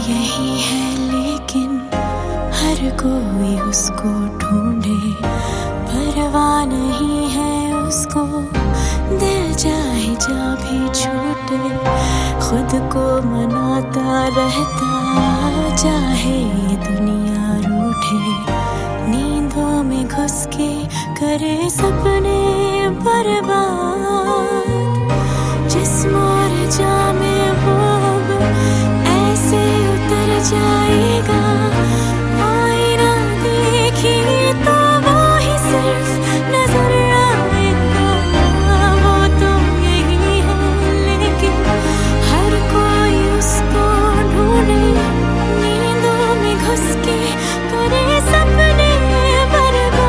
यही है लेकिन हर कोई उसको ढूंढे, परवाह नहीं है उसको दिल चाहे जा भी छूटे, खुद को मनाता रहता चाहे ये दुनिया रूठे, नींदों में घुस के करे सपने बर्बाद, जिस्म और जान में वो अब ऐसे उतर जाएगा, आईना देखिए तो वो ही सिर्फ नजर आएगा, वो तो यही है लेकिन हर कोई उसको ढूंढे, नींदों में घुस के करे सपने बर्बाद।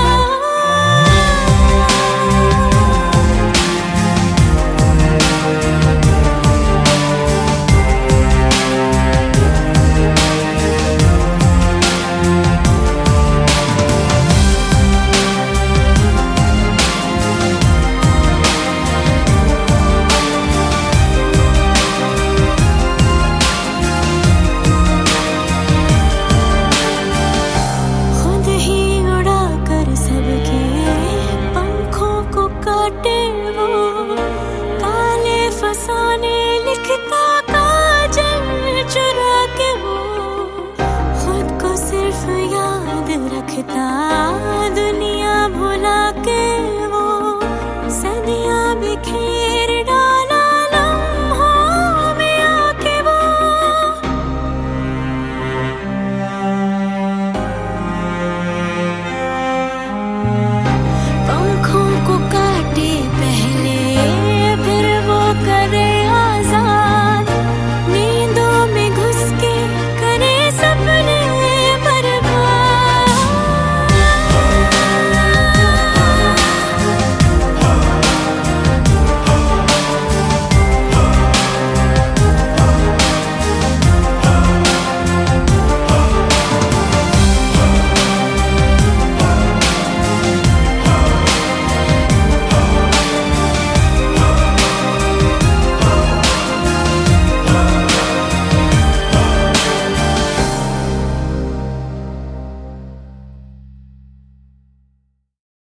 लिखता काजल चुरा के वो खुद को सिर्फ याद रखता